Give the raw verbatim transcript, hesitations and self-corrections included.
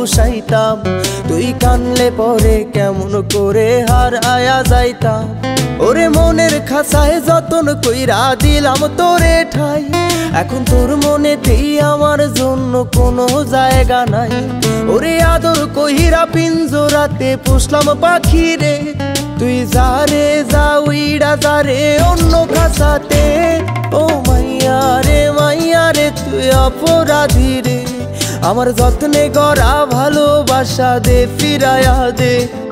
পুষাইতাম, তুই কানলে পরে কেমন করে হারায়া যাইতাম। ওরে মনের খাঁচায় যতন কইরা দিলাম তোরে ঠাই, এখন তোর মনেতেই আমার জন্য কোনো জায়গা নাই। ওরে আদর কইরা পিঞ্জরাতে পুষলাম পাখি রে, তুই যারে যা উইড়া যারে অন্য খাঁচাতে। ও মাইয়া রে মাইয়া রে তুই অপরাধী রে, আমার যত্নে গড়া ভালোবাসা দে ফিরায়া দে।